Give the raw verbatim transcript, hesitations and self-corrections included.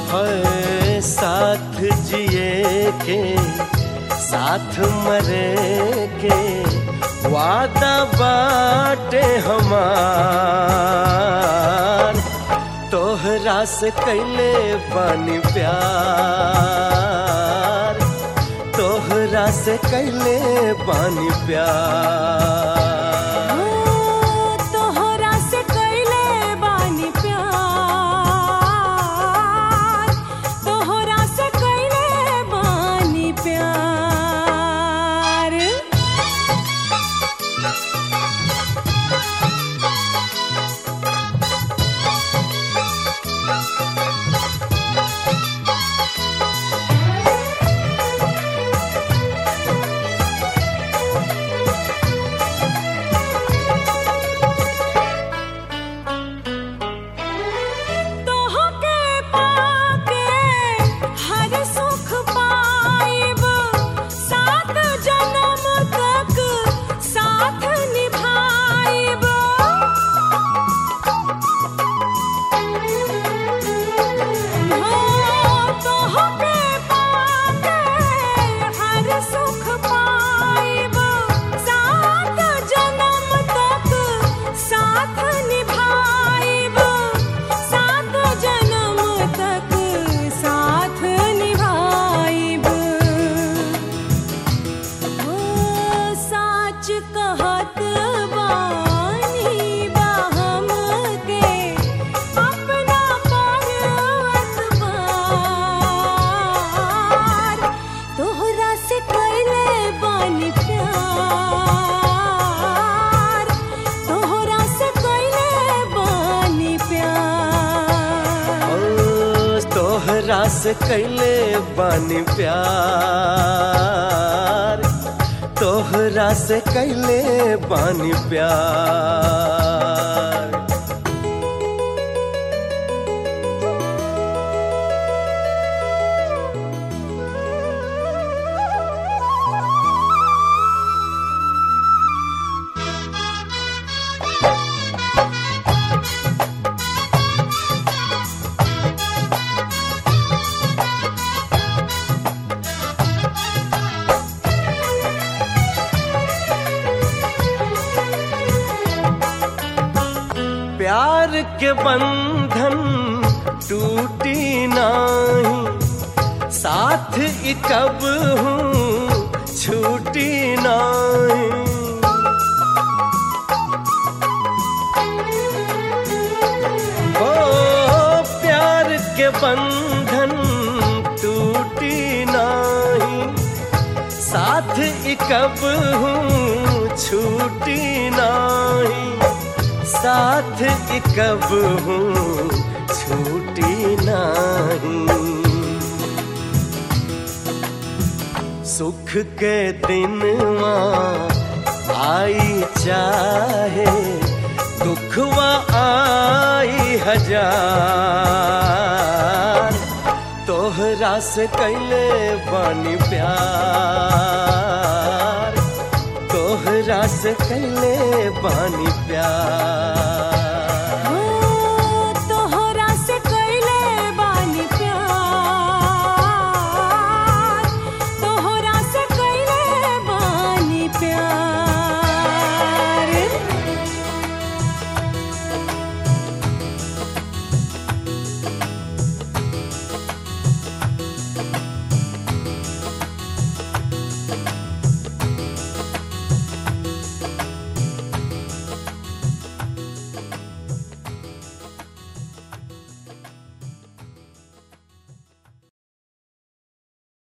है साथ जिए के साथ मरे के वादा बाटे हमार, तोहरा से कैले बानी प्यार, तोहरा से कैले बानी प्यार। तोहरा से कैले बानी प्यार, तोहरा से कैले बानी प्यार। प्यार के बंधन टूटी नहीं, साथ कब हूँ छूटी नहीं। ओ प्यार के बंधन टूटी नहीं, साथ कब हूँ छूटी नहीं, साथ कब हूँ छूटी नहीं। सुख के दिन आई चाहे दुखवा आई हजार, तोहरा से कैले बानी प्यार, तोहरा से कैले बानी